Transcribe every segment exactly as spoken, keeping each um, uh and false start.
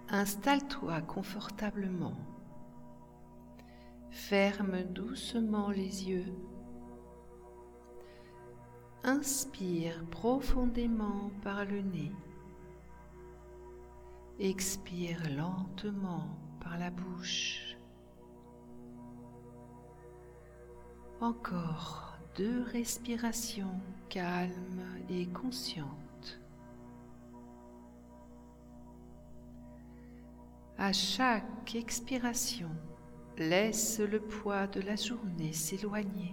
Installe-toi confortablement. Ferme doucement les yeux. Inspire profondément par le nez. Expire lentement par la bouche. Encore deux respirations calmes et conscientes. À chaque expiration, laisse le poids de la journée s'éloigner.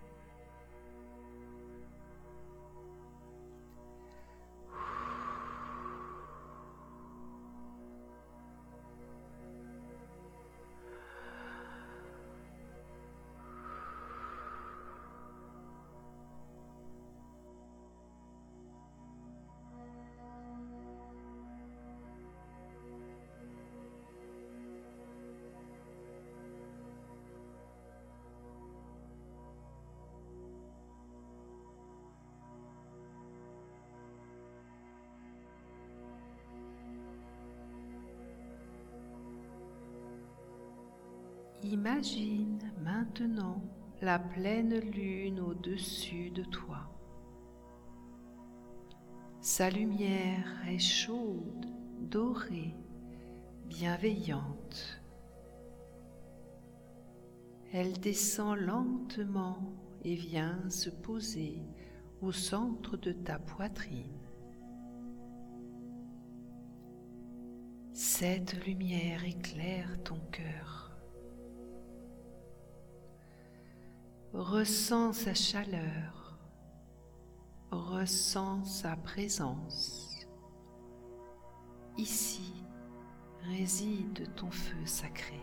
Imagine maintenant la pleine lune au-dessus de toi. Sa lumière est chaude, dorée, bienveillante. Elle descend lentement et vient se poser au centre de ta poitrine. Cette lumière éclaire ton cœur. Ressens sa chaleur, ressens sa présence. Ici réside ton feu sacré.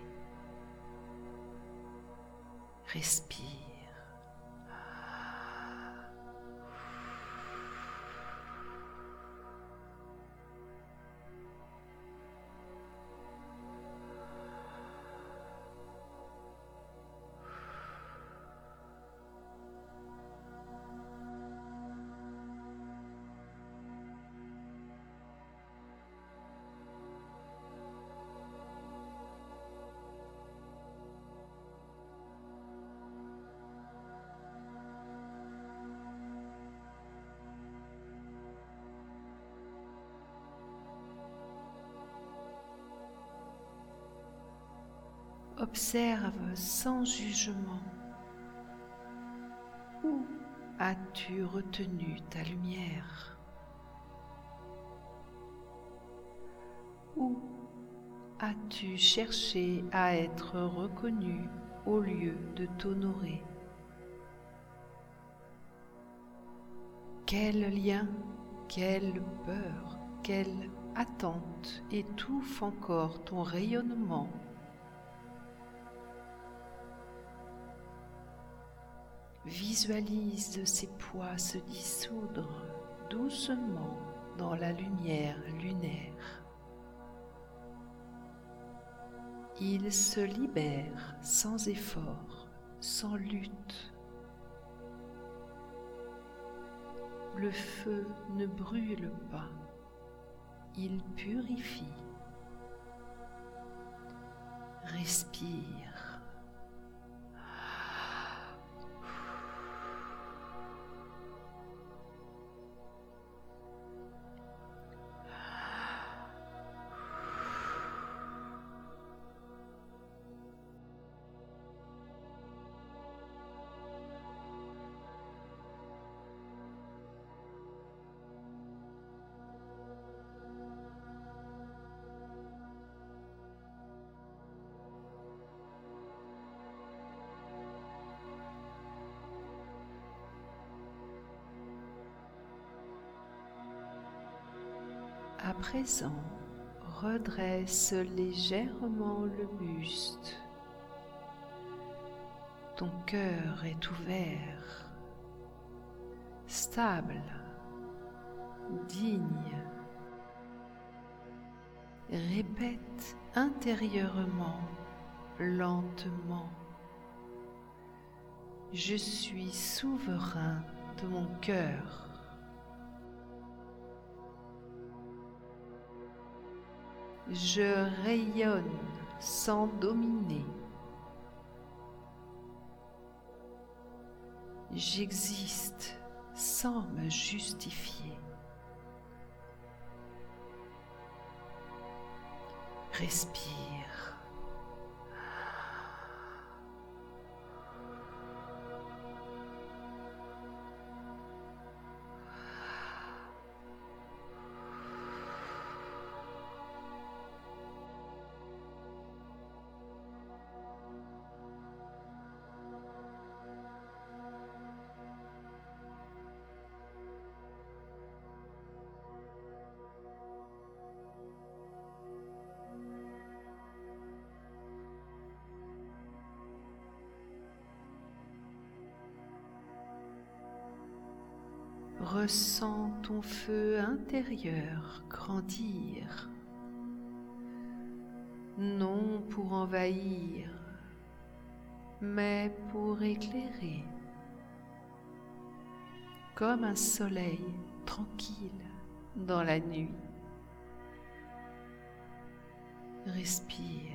Respire. Observe sans jugement. Où as-tu retenu ta lumière? Où as-tu cherché à être reconnu au lieu de t'honorer? Quel lien, quelle peur, quelle attente étouffe encore ton rayonnement? Visualise ces poids se dissoudre doucement dans la lumière lunaire. Ils se libèrent sans effort, sans lutte. Le feu ne brûle pas, il purifie. Respire. À présent, redresse légèrement le buste. Ton cœur est ouvert, stable, digne. Répète intérieurement, lentement. Je suis souverain de mon cœur. Je rayonne sans dominer. J'existe sans me justifier. Respire. Ressens ton feu intérieur grandir, non pour envahir, mais pour éclairer, comme un soleil tranquille dans la nuit. Respire.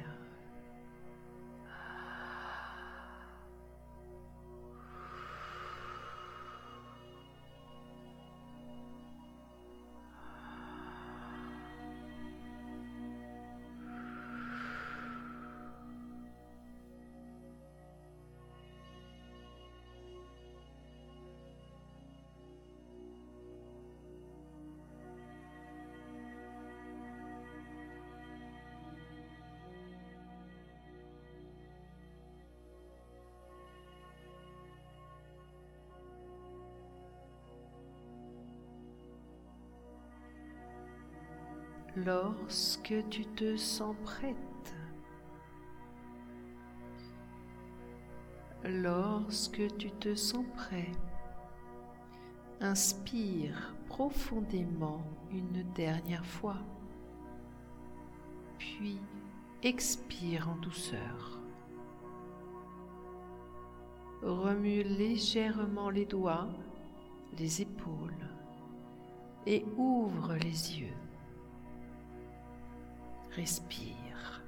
Lorsque tu te sens prête, lorsque tu te sens prêt, inspire profondément une dernière fois, puis expire en douceur. Remue légèrement les doigts, les épaules et ouvre les yeux. Respire.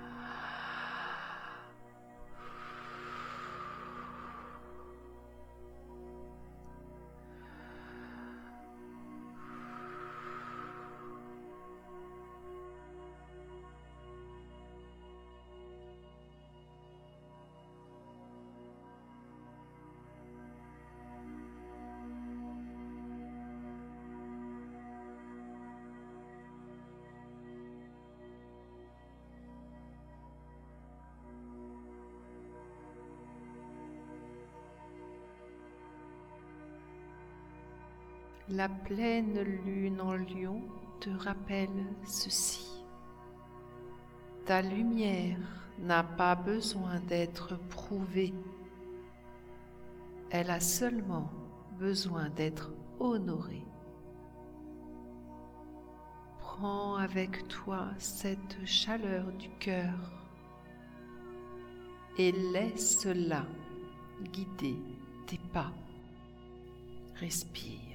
La pleine lune en lion te rappelle ceci. Ta lumière n'a pas besoin d'être prouvée. Elle a seulement besoin d'être honorée. Prends avec toi cette chaleur du cœur et laisse-la guider tes pas. Respire.